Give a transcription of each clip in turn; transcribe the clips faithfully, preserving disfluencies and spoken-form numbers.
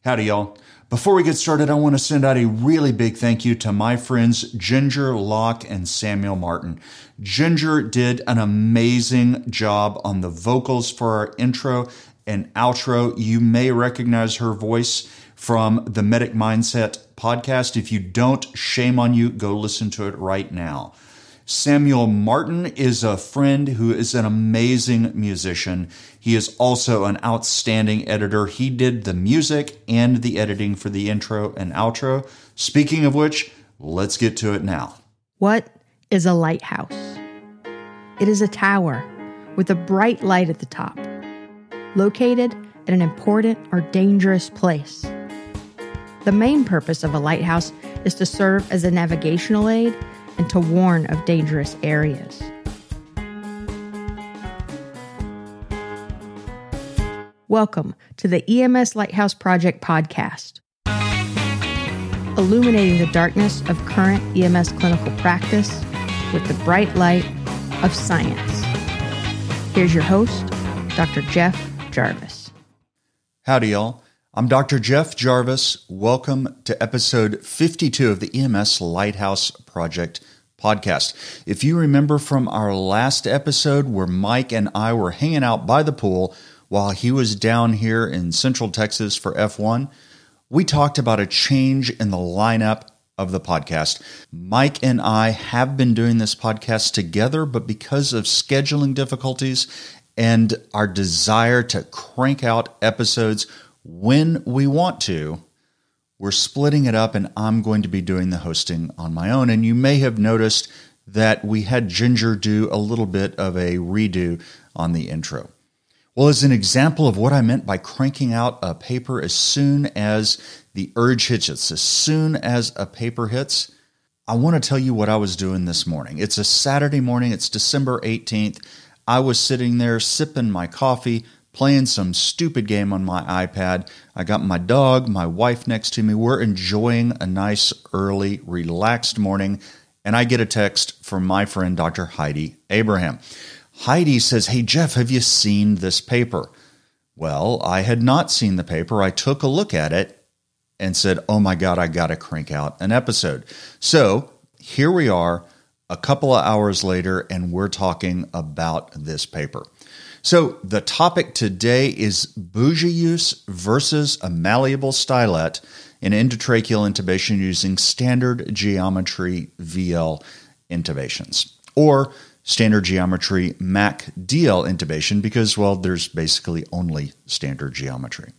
Howdy, y'all. Before we get started, I want to send out a really big thank you to my friends Ginger Locke and Samuel Martin. Ginger did an amazing job on the vocals for our intro and outro. You may recognize her voice from the Medic Mindset podcast. If you don't, shame on you. Go listen to it right now. Samuel Martin is a friend who is an amazing musician. He is also an outstanding editor. He did the music and the editing for the intro and outro. Speaking of which, let's get to it now. What is a lighthouse? It is a tower with a bright light at the top, located at an important or dangerous place. The main purpose of a lighthouse is to serve as a navigational aid and to warn of dangerous areas. Welcome to the E M S Lighthouse Project podcast, illuminating the darkness of current E M S clinical practice with the bright light of science. Here's your host, Doctor Jeff Jarvis. Howdy, y'all. I'm Doctor Jeff Jarvis. Welcome to episode fifty-two of the E M S Lighthouse Project podcast. If you remember from our last episode where Mike and I were hanging out by the pool while he was down here in Central Texas for F one, we talked about a change in the lineup of the podcast. Mike and I have been doing this podcast together, but because of scheduling difficulties and our desire to crank out episodes when we want to, we're splitting it up and I'm going to be doing the hosting on my own. And you may have noticed that we had Ginger do a little bit of a redo on the intro. Well, as an example of what I meant by cranking out a paper as soon as the urge hits, as soon as a paper hits, I want to tell you what I was doing this morning. It's a Saturday morning. It's December eighteenth. I was sitting there sipping my coffee, playing some stupid game on my iPad. I got my dog, my wife next to me. We're enjoying a nice, early, relaxed morning, and I get a text from my friend, Doctor Heidi Abraham. Heidi says, "Hey, Jeff, have you seen this paper?" Well, I had not seen the paper. I took a look at it and said, oh my God, I got to crank out an episode. So here we are a couple of hours later, and we're talking about this paper. So the topic today is bougie use versus a malleable stylet in endotracheal intubation using standard geometry V L intubations, or standard geometry M A C D L intubation, because, well, there's basically only standard geometry.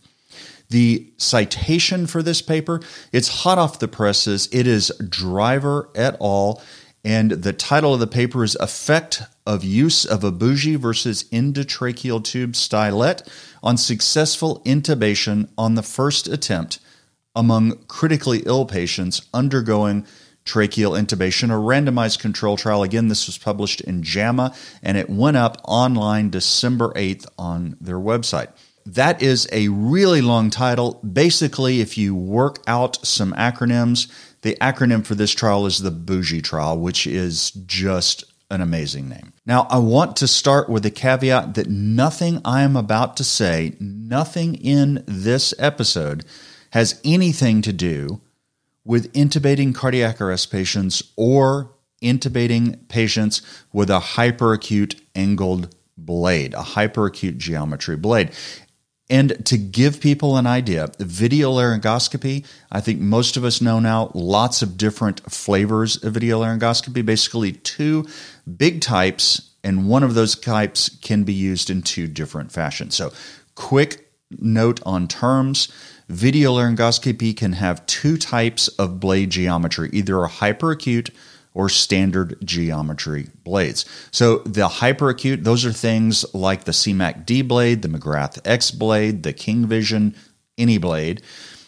The citation for this paper, it's hot off the presses. It is Driver et al., and the title of the paper is Effect of Use of a Bougie versus Endotracheal Tube Stylet on Successful Intubation on the First Attempt Among Critically Ill Patients Undergoing Tracheal Intubation, a randomized control trial. Again, this was published in JAMA, and it went up online December eighth on their website. That is a really long title. Basically, if you work out some acronyms, the acronym for this trial is the Bougie trial, which is just an amazing name. Now, I want to start with a caveat that nothing I am about to say, nothing in this episode has anything to do with intubating cardiac arrest patients or intubating patients with a hyperacute angled blade, a hyperacute geometry blade. And to give people an idea, videolaryngoscopy, I think most of us know now lots of different flavors of videolaryngoscopy, basically two big types, and one of those types can be used in two different fashions. So quick note on terms. Videolaryngoscopy can have two types of blade geometry, either a hyperacute or standard geometry blades. So the hyperacute, those are things like the C MAC D blade, the McGrath X blade, the King Vision, any blade.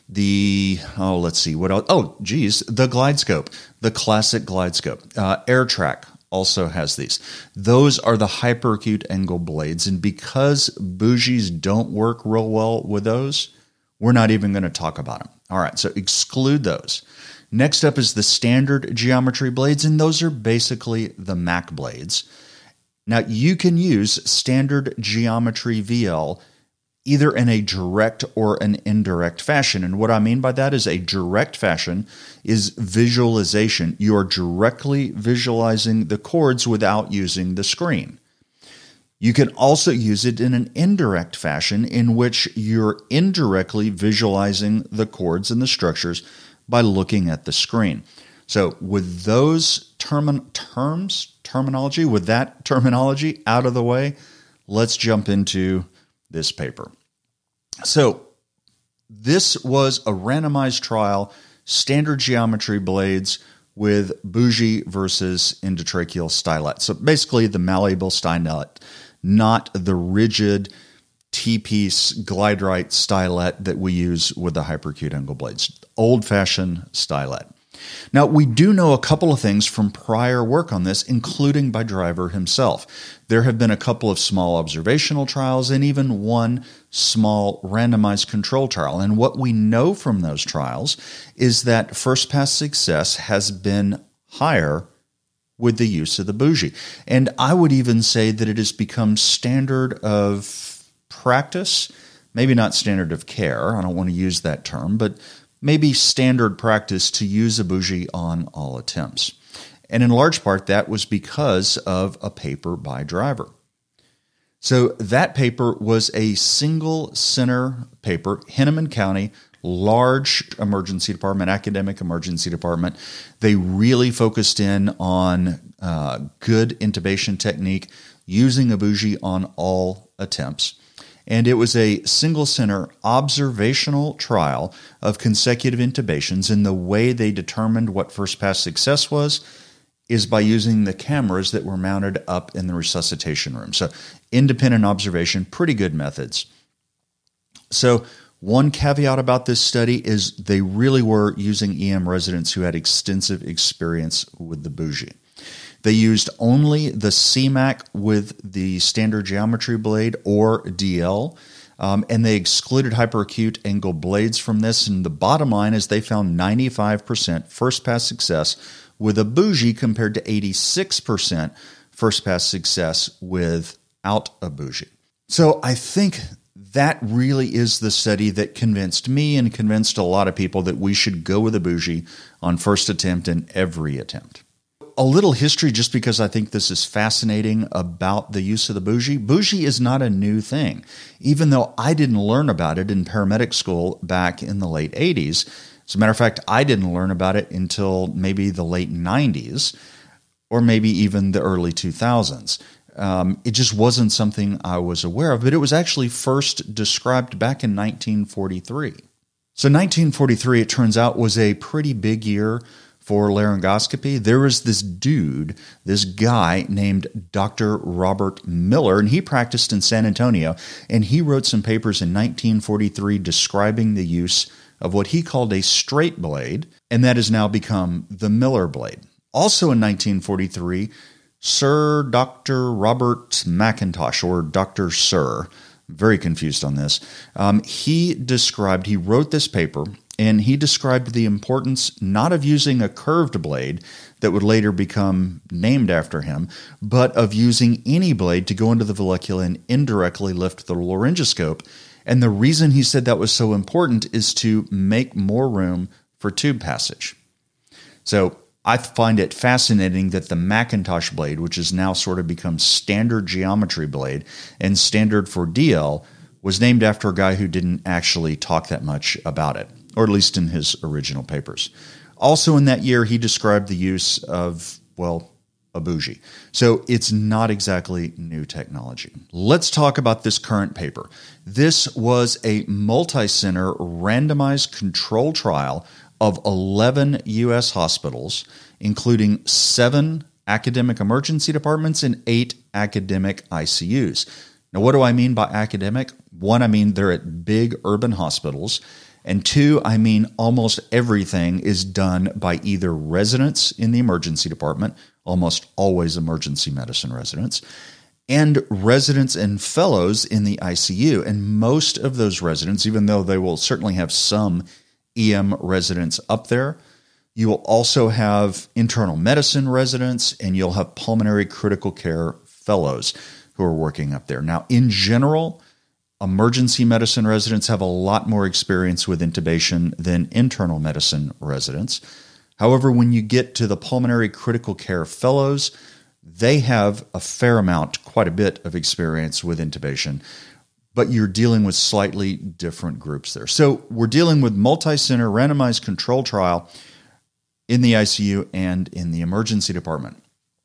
The, oh, let's see, what else? Oh, geez, the GlideScope, the classic GlideScope. Uh, AirTrack also has these. Those are the hyperacute angle blades, and because bougies don't work real well with those, we're not even going to talk about them. All right, so exclude those. Next up is the standard geometry blades, and those are basically the M A C blades. Now, you can use standard geometry V L either in a direct or an indirect fashion. And what I mean by that is a direct fashion is visualization. You are directly visualizing the chords without using the screen. You can also use it in an indirect fashion in which you're indirectly visualizing the chords and the structures by looking at the screen. So with those term- terms, terminology, with that terminology out of the way, let's jump into this paper. So this was a randomized trial, standard geometry blades with bougie versus endotracheal stylet. So basically the malleable stylet, not the rigid T-piece glide right stylet that we use with the hyperacute angle blades. Old-fashioned stylet. Now, we do know a couple of things from prior work on this, including by Driver himself. There have been a couple of small observational trials and even one small randomized control trial. And what we know from those trials is that first pass success has been higher with the use of the bougie. And I would even say that it has become standard of practice, maybe not standard of care. I don't want to use that term, but maybe standard practice to use a bougie on all attempts. And in large part, that was because of a paper by Driver. So that paper was a single center paper, Hennepin County, large emergency department, academic emergency department. They really focused in on uh, good intubation technique, using a bougie on all attempts. And it was a single center observational trial of consecutive intubations. And the way they determined what first pass success was is by using the cameras that were mounted up in the resuscitation room. So independent observation, pretty good methods. So one caveat about this study is they really were using E M residents who had extensive experience with the bougie. They used only the C MAC with the standard geometry blade or D L, um, and they excluded hyperacute angle blades from this. And the bottom line is they found ninety-five percent first pass success with a bougie compared to eighty-six percent first pass success without a bougie. So I think that really is the study that convinced me and convinced a lot of people that we should go with a bougie on first attempt and every attempt. A little history, just because I think this is fascinating about the use of the bougie. Bougie is not a new thing, even though I didn't learn about it in paramedic school back in the late eighties. As a matter of fact, I didn't learn about it until maybe the late nineties or maybe even the early two thousands. Um, it just wasn't something I was aware of, but it was actually first described back in nineteen forty-three. So nineteen forty-three, it turns out, was a pretty big year for laryngoscopy. There was this dude, this guy named Doctor Robert Miller, and he practiced in San Antonio, and he wrote some papers in nineteen forty-three describing the use of what he called a straight blade, and that has now become the Miller blade. Also in nineteen forty-three, Sir Doctor Robert McIntosh, or Doctor Sir, very confused on this, um, he described, he wrote this paper, and he described the importance not of using a curved blade that would later become named after him, but of using any blade to go into the vallecula and indirectly lift the laryngoscope. And the reason he said that was so important is to make more room for tube passage. So I find it fascinating that the McIntosh blade, which has now sort of become standard geometry blade and standard for D L, was named after a guy who didn't actually talk that much about it, or at least in his original papers. Also in that year, he described the use of, well, a bougie. So it's not exactly new technology. Let's talk about this current paper. This was a multi-center randomized control trial of eleven U S hospitals, including seven academic emergency departments and eight academic I C Us. Now, what do I mean by academic? One, I mean they're at big urban hospitals. And two, I mean almost everything is done by either residents in the emergency department, almost always emergency medicine residents, and residents and fellows in the I C U. And most of those residents, even though they will certainly have some E M residents up there, you will also have internal medicine residents, and you'll have pulmonary critical care fellows who are working up there. Now, in general, emergency medicine residents have a lot more experience with intubation than internal medicine residents. However, when you get to the pulmonary critical care fellows, they have a fair amount, quite a bit of experience with intubation, but you're dealing with slightly different groups there. So we're dealing with multi-center randomized control trial in the I C U and in the emergency department.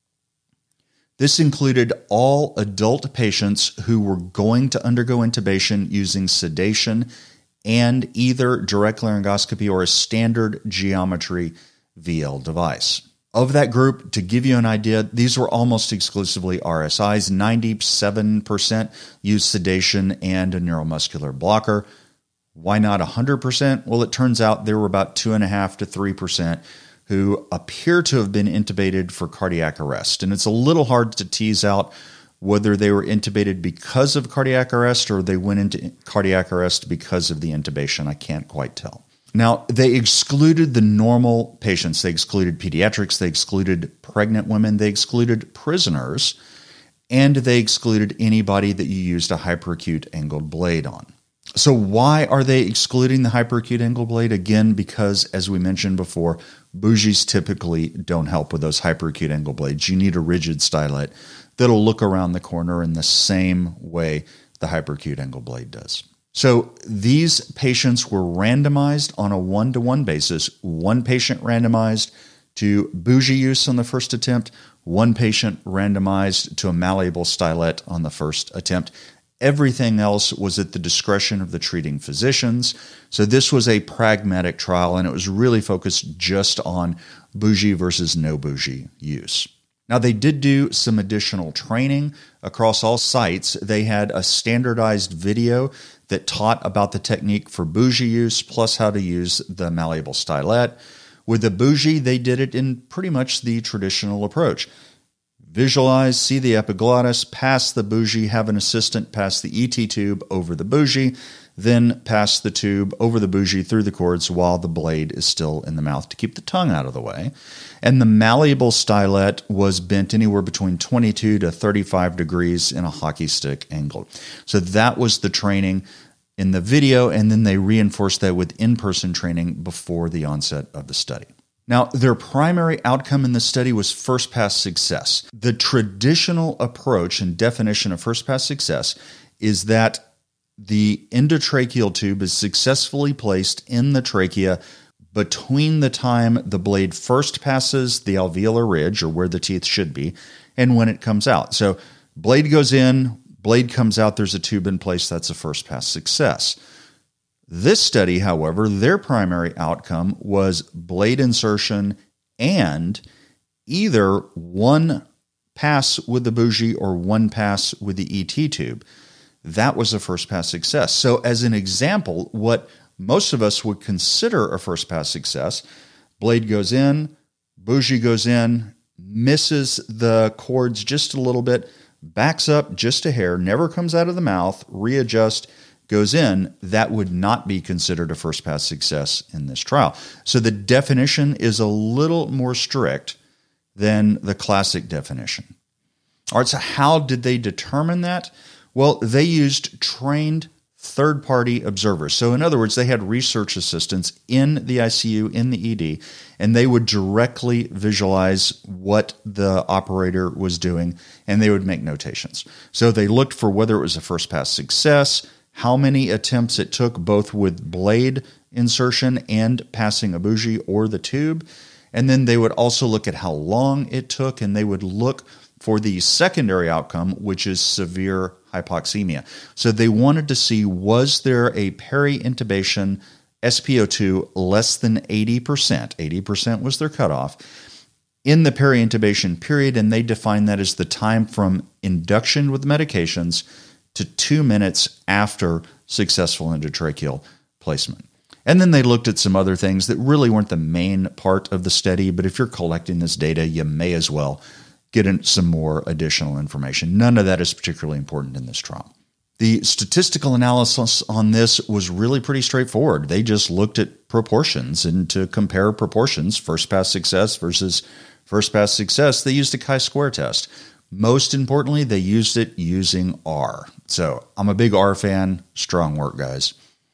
This included all adult patients who were going to undergo intubation using sedation and either direct laryngoscopy or a standard geometry V L device. Of that group, to give you an idea, these were almost exclusively R S Is. ninety-seven percent used sedation and a neuromuscular blocker. Why not one hundred percent? Well, it turns out there were about two point five to three percent who appear to have been intubated for cardiac arrest. And it's a little hard to tease out whether they were intubated because of cardiac arrest or they went into cardiac arrest because of the intubation. I can't quite tell. Now, they excluded the normal patients. They excluded pediatrics. They excluded pregnant women. They excluded prisoners. And they excluded anybody that you used a hyperacute angled blade on. So why are they excluding the hyperacute angle blade? Again, because, as we mentioned before, bougies typically don't help with those hyperacute angle blades. You need a rigid stylet that'll look around the corner in the same way the hyperacute angle blade does. So these patients were randomized on a one-to-one basis. One patient randomized to bougie use on the first attempt, one patient randomized to a malleable stylet on the first attempt. Everything else was at the discretion of the treating physicians. So this was a pragmatic trial, and it was really focused just on bougie versus no bougie use. Now, they did do some additional training across all sites. They had a standardized video that taught about the technique for bougie use, plus how to use the malleable stylet. With the bougie, they did it in pretty much the traditional approach. Visualize, see the epiglottis, pass the bougie, have an assistant pass the E T tube over the bougie, then pass the tube over the bougie through the cords while the blade is still in the mouth to keep the tongue out of the way. And the malleable stylet was bent anywhere between twenty-two to thirty-five degrees in a hockey stick angle. So that was the training in the video, and then they reinforced that with in-person training before the onset of the study. Now, their primary outcome in the study was first pass success. The traditional approach and definition of first pass success is that the endotracheal tube is successfully placed in the trachea between the time the blade first passes the alveolar ridge, or where the teeth should be, and when it comes out. So blade goes in, blade comes out, there's a tube in place, that's a first pass success. This study, however, their primary outcome was blade insertion and either one pass with the bougie or one pass with the E T tube. That was a first pass success. So as an example, what most of us would consider a first pass success, blade goes in, bougie goes in, misses the cords just a little bit, backs up just a hair, never comes out of the mouth, readjusts, goes in, that would not be considered a first pass success in this trial. So the definition is a little more strict than the classic definition. All right, so how did they determine that? Well, they used trained third-party observers. So in other words, they had research assistants in the I C U, in the E D, and they would directly visualize what the operator was doing, and they would make notations. So they looked for whether it was a first pass success, how many attempts it took both with blade insertion and passing a bougie or the tube. And then they would also look at how long it took, and they would look for the secondary outcome, which is severe hypoxemia. So they wanted to see, was there a peri-intubation S p O two less than eighty percent? eighty percent was their cutoff in the peri-intubation period, and they defined that as the time from induction with medications to two minutes after successful endotracheal placement. And then they looked at some other things that really weren't the main part of the study, but if you're collecting this data, you may as well get in some more additional information. None of that is particularly important in this trial. The statistical analysis on this was really pretty straightforward. They just looked at proportions, and to compare proportions, first pass success versus first pass success, they used a chi-square test. Most importantly, they used it using R. So I'm a big R fan. Strong work, guys.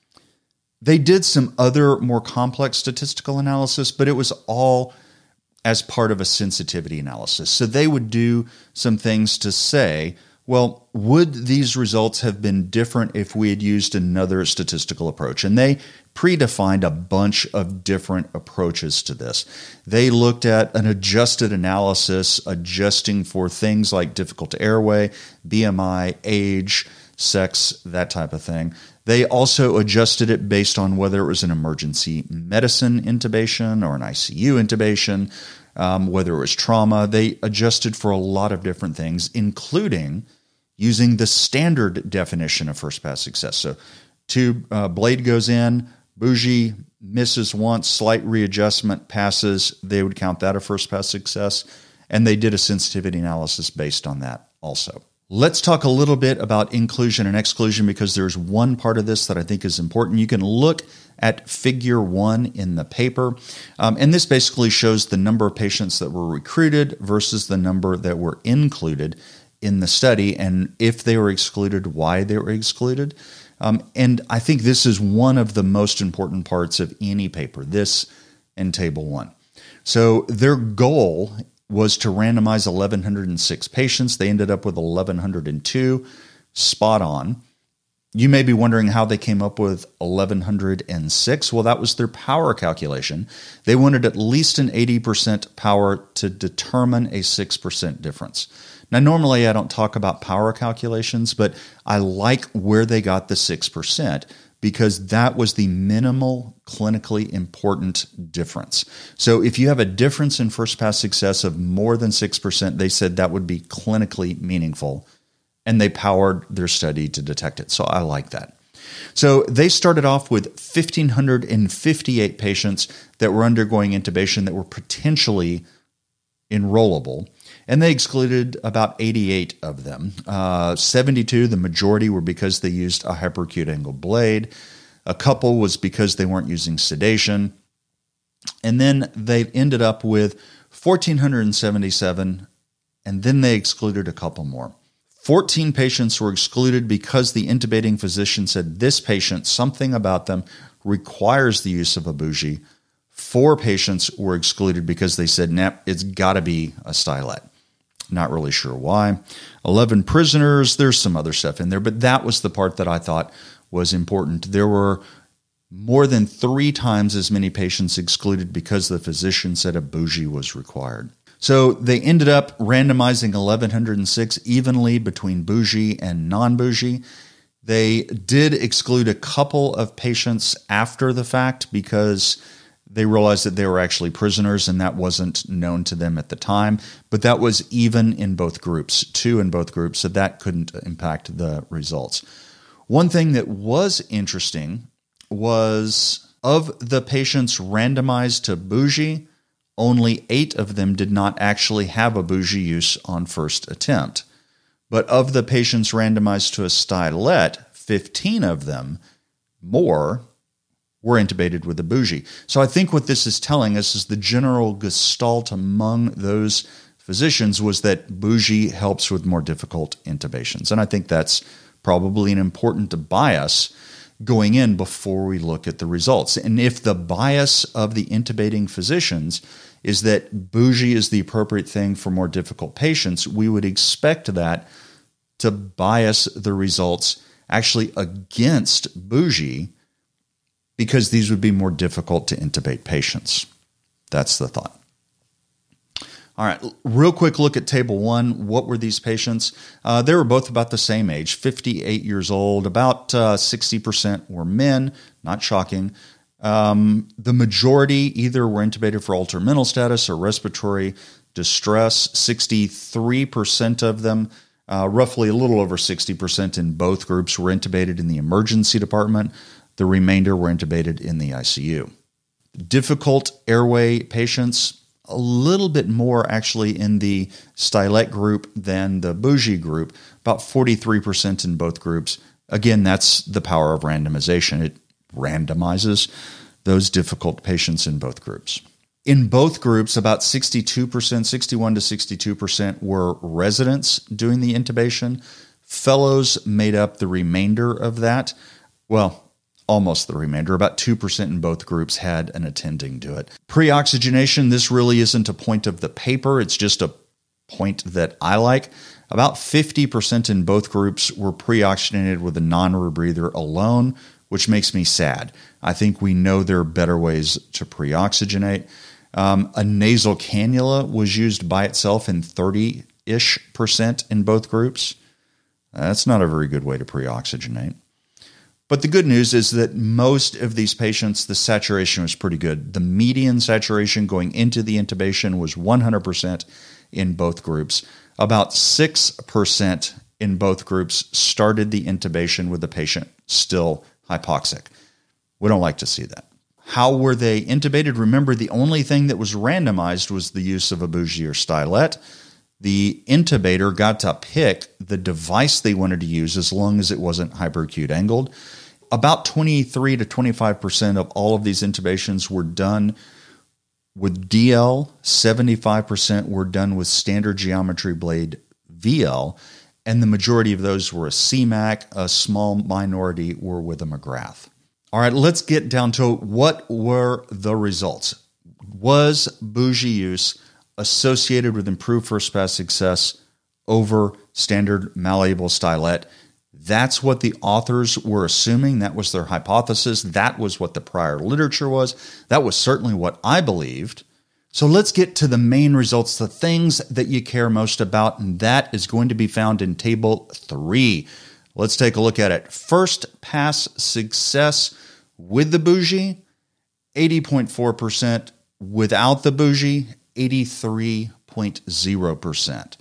They did some other more complex statistical analysis, but it was all as part of a sensitivity analysis. So they would do some things to say, well, would these results have been different if we had used another statistical approach? And they predefined a bunch of different approaches to this. They looked at an adjusted analysis, adjusting for things like difficult airway, B M I, age, sex, that type of thing. They also adjusted it based on whether it was an emergency medicine intubation or an I C U intubation, um, whether it was trauma. They adjusted for a lot of different things, including using the standard definition of first pass success. So tube uh, blade goes in, bougie misses once, slight readjustment, passes. They would count that a first pass success. And they did a sensitivity analysis based on that also. Let's talk a little bit about inclusion and exclusion, because there's one part of this that I think is important. You can look at figure one in the paper. Um, and this basically shows the number of patients that were recruited versus the number that were included in the study, and if they were excluded, why they were excluded. Um, and I think this is one of the most important parts of any paper, this and table one. So their goal was to randomize eleven oh six patients. They ended up with eleven oh two, spot on. You may be wondering how they came up with eleven oh six. Well, that was their power calculation. They wanted at least an eighty percent power to determine a six percent difference. Now, normally I don't talk about power calculations, but I like where they got the six percent because that was the minimal clinically important difference. So if you have a difference in first pass success of more than six percent, they said that would be clinically meaningful, and they powered their study to detect it. So I like that. So they started off with one thousand five hundred fifty-eight patients that were undergoing intubation that were potentially enrollable, and they excluded about eighty-eight of them. Uh, seventy-two, the majority, were because they used a hyperacute angle blade. A couple was because they weren't using sedation. And then they ended up with one thousand four hundred seventy-seven, and then they excluded a couple more. fourteen patients were excluded because the intubating physician said this patient, something about them, requires the use of a bougie. Four patients were excluded because they said, nah, it's got to be a stylet. Not really sure why. eleven prisoners, there's some other stuff in there, but that was the part that I thought was important. There were more than three times as many patients excluded because the physician said a bougie was required. So they ended up randomizing eleven oh six evenly between bougie and non-bougie. They did exclude a couple of patients after the fact because they realized that they were actually prisoners, and that wasn't known to them at the time. But that was even in both groups, two in both groups, so that couldn't impact the results. One thing that was interesting was of the patients randomized to bougie, only eight of them did not actually have a bougie use on first attempt. But of the patients randomized to a stylet, fifteen of them, more, were intubated with a bougie. So I think what this is telling us is the general gestalt among those physicians was that bougie helps with more difficult intubations. And I think that's probably an important bias going in before we look at the results. And if the bias of the intubating physicians is that bougie is the appropriate thing for more difficult patients, we would expect that to bias the results actually against bougie, because these would be more difficult to intubate patients. That's the thought. All right, real quick look at table one. What were these patients? Uh, they were both about the same age, fifty-eight years old. About uh, sixty percent were men, not shocking. Um, the majority either were intubated for altered mental status or respiratory distress. sixty-three percent of them, uh, roughly a little over sixty percent in both groups, were intubated in the emergency department. The remainder were intubated in the I C U. Difficult airway patients, a little bit more actually in the stylet group than the bougie group, about forty-three percent in both groups. Again, that's the power of randomization. It randomizes those difficult patients in both groups. In both groups, about sixty-two percent, sixty-one to sixty-two percent were residents doing the intubation. Fellows made up the remainder of that. Well, almost the remainder. About two percent in both groups had an attending do it. Pre-oxygenation, this really isn't a point of the paper. It's just a point that I like. About fifty percent in both groups were pre-oxygenated with a non-rebreather alone, which makes me sad. I think we know there are better ways to pre-oxygenate. Um, a nasal cannula was used by itself in thirty-ish percent in both groups. That's not a very good way to pre-oxygenate. But the good news is that most of these patients, the saturation was pretty good. The median saturation going into the intubation was one hundred percent in both groups. About six percent in both groups started the intubation with the patient still hypoxic. We don't like to see that. How were they intubated? Remember, the only thing that was randomized was the use of a bougie or stylet. The intubator got to pick the device they wanted to use as long as it wasn't hyperacute angled. About twenty-three to twenty-five percent of all of these intubations were done with D L, seventy-five percent were done with standard geometry blade V L, and the majority of those were a C MAC, a small minority were with a McGrath. All right, let's get down to what were the results. Was bougie use associated with improved first pass success over standard malleable stylet? That's what the authors were assuming. That was their hypothesis. That was what the prior literature was. That was certainly what I believed. So let's get to the main results, the things that you care most about, and that is going to be found in table three. Let's take a look at it. First pass success with the bougie, eighty point four percent. Without the bougie, eighty-three point zero percent.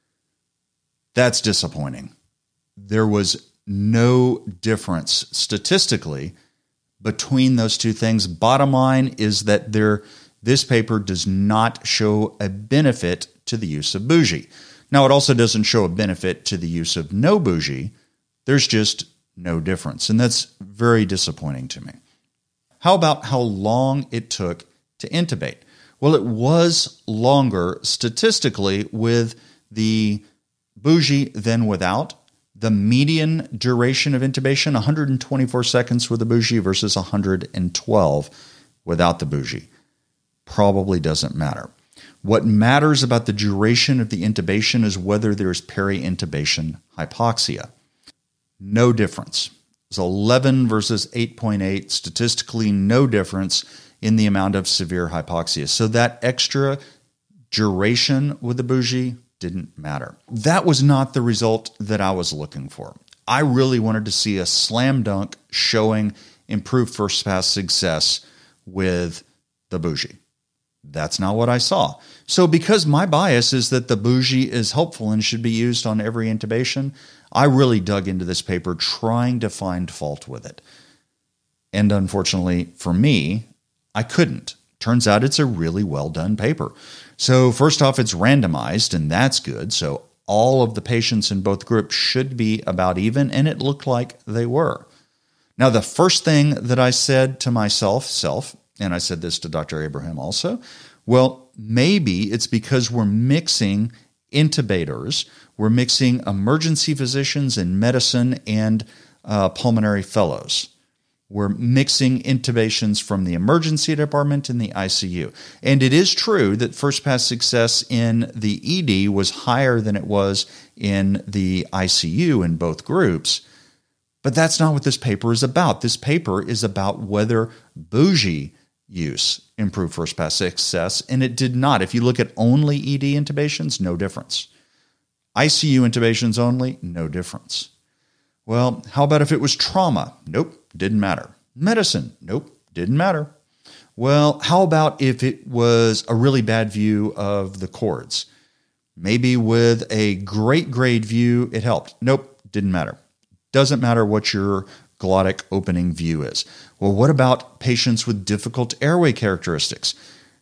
That's disappointing. There was no difference statistically between those two things. Bottom line is that there, this paper does not show a benefit to the use of bougie. Now, it also doesn't show a benefit to the use of no bougie. There's just no difference, and that's very disappointing to me. How about how long it took to intubate? Well, it was longer statistically with the bougie than without. The median duration of intubation, one hundred twenty-four seconds with the bougie versus one hundred twelve without the bougie. Probably doesn't matter. What matters about the duration of the intubation is whether there's peri-intubation hypoxia. No difference. It's eleven versus eight point eight, statistically no difference in the amount of severe hypoxia. So that extra duration with the bougie didn't matter. That was not the result that I was looking for. I really wanted to see a slam dunk showing improved first pass success with the bougie. That's not what I saw. So because my bias is that the bougie is helpful and should be used on every intubation, I really dug into this paper trying to find fault with it. And unfortunately for me, I couldn't. Turns out it's a really well done paper. So first off, it's randomized, and that's good. So all of the patients in both groups should be about even, and it looked like they were. Now, the first thing that I said to myself, self, and I said this to Doctor Abraham also, well, maybe it's because we're mixing intubators, we're mixing emergency physicians in medicine and uh, pulmonary fellows. We're mixing intubations from the emergency department and the I C U. And it is true that first pass success in the E D was higher than it was in the I C U in both groups. But that's not what this paper is about. This paper is about whether bougie use improved first pass success, and it did not. If you look at only E D intubations, no difference. I C U intubations only, no difference. Well, how about if it was trauma? Nope, didn't matter. Medicine? Nope, didn't matter. Well, how about if it was a really bad view of the chords? Maybe with a great grade view, it helped. Nope, didn't matter. Doesn't matter what your glottic opening view is. Well, what about patients with difficult airway characteristics?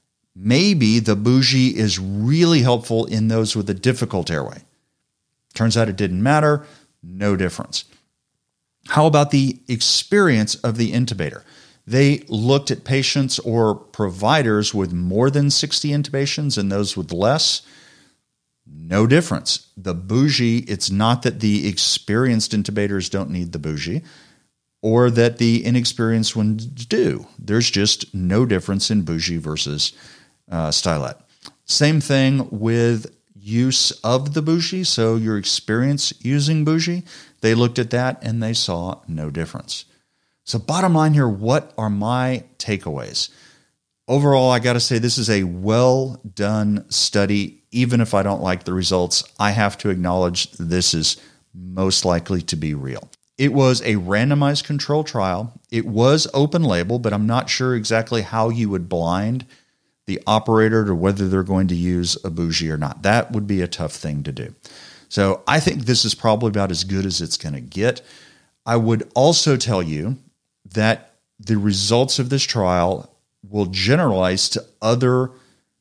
Maybe the bougie is really helpful in those with a difficult airway. Turns out it didn't matter. No difference. How about the experience of the intubator? They looked at patients or providers with more than sixty intubations and those with less. No difference. The bougie, it's not that the experienced intubators don't need the bougie or that the inexperienced ones do. There's just no difference in bougie versus uh, stylet. Same thing with use of the bougie. So your experience using bougie, they looked at that and they saw no difference. So bottom line here, what are my takeaways? Overall, I got to say this is a well done study. Even if I don't like the results, I have to acknowledge this is most likely to be real. It was a randomized control trial. It was open label, but I'm not sure exactly how you would blind the operator to whether they're going to use a bougie or not. That would be a tough thing to do. So I think this is probably about as good as it's going to get. I would also tell you that the results of this trial will generalize to other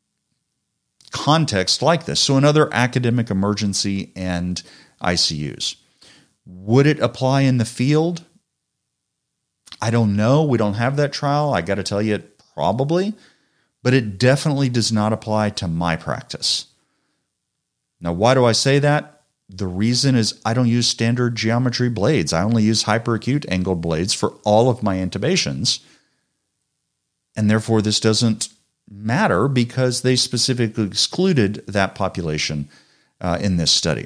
contexts like this. So in other academic emergency and I C Us. Would it apply in the field? I don't know. We don't have that trial. I got to tell you, probably. But it definitely does not apply to my practice. Now, why do I say that? The reason is I don't use standard geometry blades. I only use hyperacute angled blades for all of my intubations. And therefore, this doesn't matter because they specifically excluded that population uh, in this study.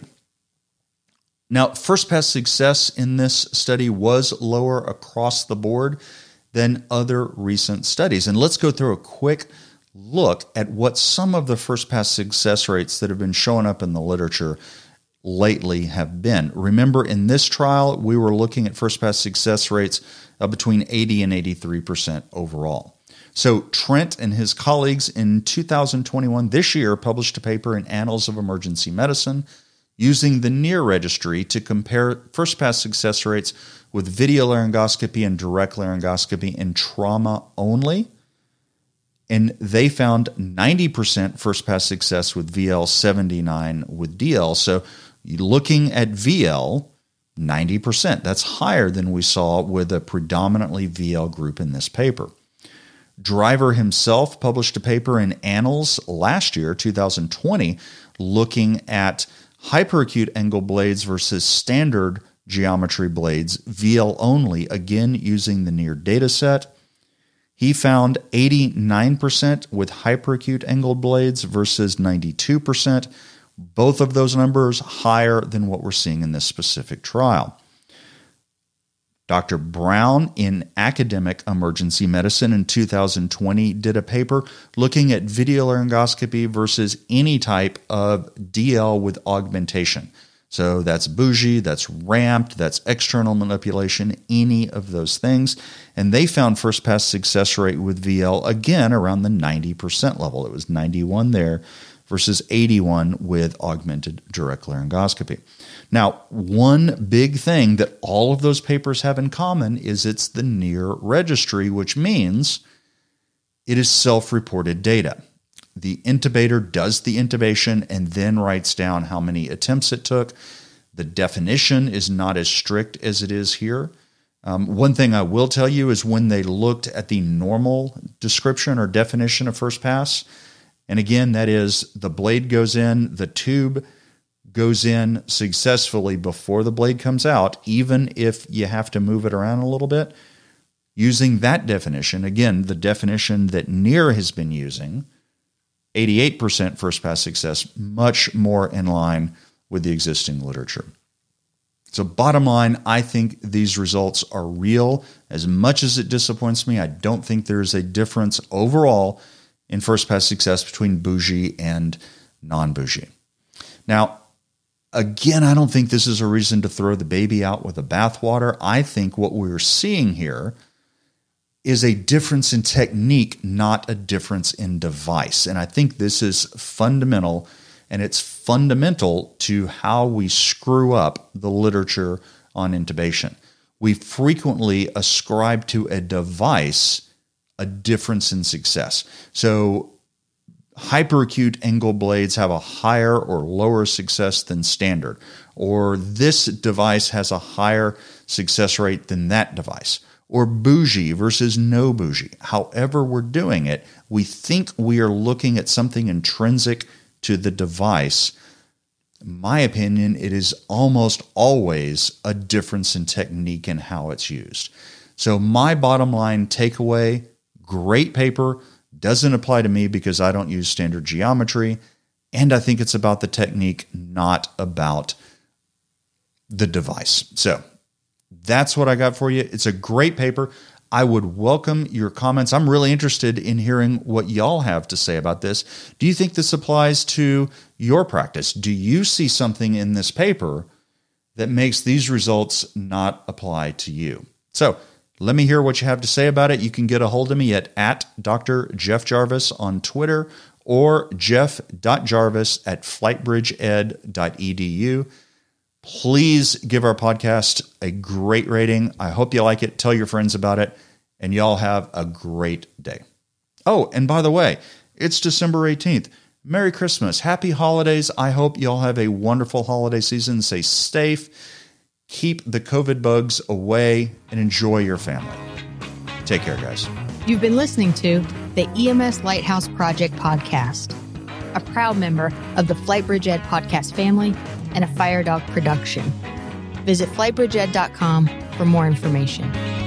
Now, first pass success in this study was lower across the board than other recent studies. And let's go through a quick look at what some of the first pass success rates that have been showing up in the literature lately have been. Remember, in this trial, we were looking at first pass success rates of between eighty and eighty-three percent overall. So Trent and his colleagues in two thousand twenty-one, this year, published a paper in Annals of Emergency Medicine using the NEAR registry to compare first pass success rates with video laryngoscopy and direct laryngoscopy in trauma only. And they found ninety percent first pass success with V L, seventy-nine with D L. So looking at V L, ninety percent. That's higher than we saw with a predominantly V L group in this paper. Driver himself published a paper in Annals last year, two thousand twenty, looking at hyperacute angle blades versus standard geometry blades, V L only, again using the NEAR dataset. He found eighty-nine percent with hyperacute angled blades versus ninety-two percent. Both of those numbers higher than what we're seeing in this specific trial. Doctor Brown in Academic Emergency Medicine in two thousand twenty did a paper looking at video laryngoscopy versus any type of D L with augmentation. So that's bougie, that's ramped, that's external manipulation, any of those things. And they found first pass success rate with V L, again, around the ninety percent level. It was ninety-one there versus eighty-one with augmented direct laryngoscopy. Now, one big thing that all of those papers have in common is it's the NEAR registry, which means it is self-reported data. The intubator does the intubation and then writes down how many attempts it took. The definition is not as strict as it is here. Um, one thing I will tell you is when they looked at the normal description or definition of first pass, and again, that is the blade goes in, the tube goes in successfully before the blade comes out, even if you have to move it around a little bit. Using that definition, again, the definition that NEAR has been using, eighty-eight percent first pass success, much more in line with the existing literature. So bottom line, I think these results are real. As much as it disappoints me, I don't think there's a difference overall in first pass success between bougie and non-bougie. Now, again, I don't think this is a reason to throw the baby out with the bathwater. I think what we're seeing here is a difference in technique, not a difference in device. And I think this is fundamental, and it's fundamental to how we screw up the literature on intubation. We frequently ascribe to a device a difference in success. So hyperacute angle blades have a higher or lower success than standard, or this device has a higher success rate than that device, or bougie versus no bougie. However we're doing it, we think we are looking at something intrinsic to the device. In my opinion, it is almost always a difference in technique and how it's used. So my bottom line takeaway, great paper, doesn't apply to me because I don't use standard geometry, and I think it's about the technique, not about the device. So that's what I got for you. It's a great paper. I would welcome your comments. I'm really interested in hearing what y'all have to say about this. Do you think this applies to your practice? Do you see something in this paper that makes these results not apply to you? So let me hear what you have to say about it. You can get a hold of me at, at Doctor Jeff Jarvis on Twitter or jeff dot jarvis at flightbridge ed dot e d u. Please give our podcast a great rating. I hope you like it. Tell your friends about it, and y'all have a great day. Oh, and by the way, it's December eighteenth. Merry Christmas. Happy holidays. I hope y'all have a wonderful holiday season. Stay safe. Keep the COVID bugs away and enjoy your family. Take care, guys. You've been listening to the E M S Lighthouse Project podcast, a proud member of the Flightbridge Ed podcast family and a Fire Dog production. Visit flightbridge ed dot com for more information.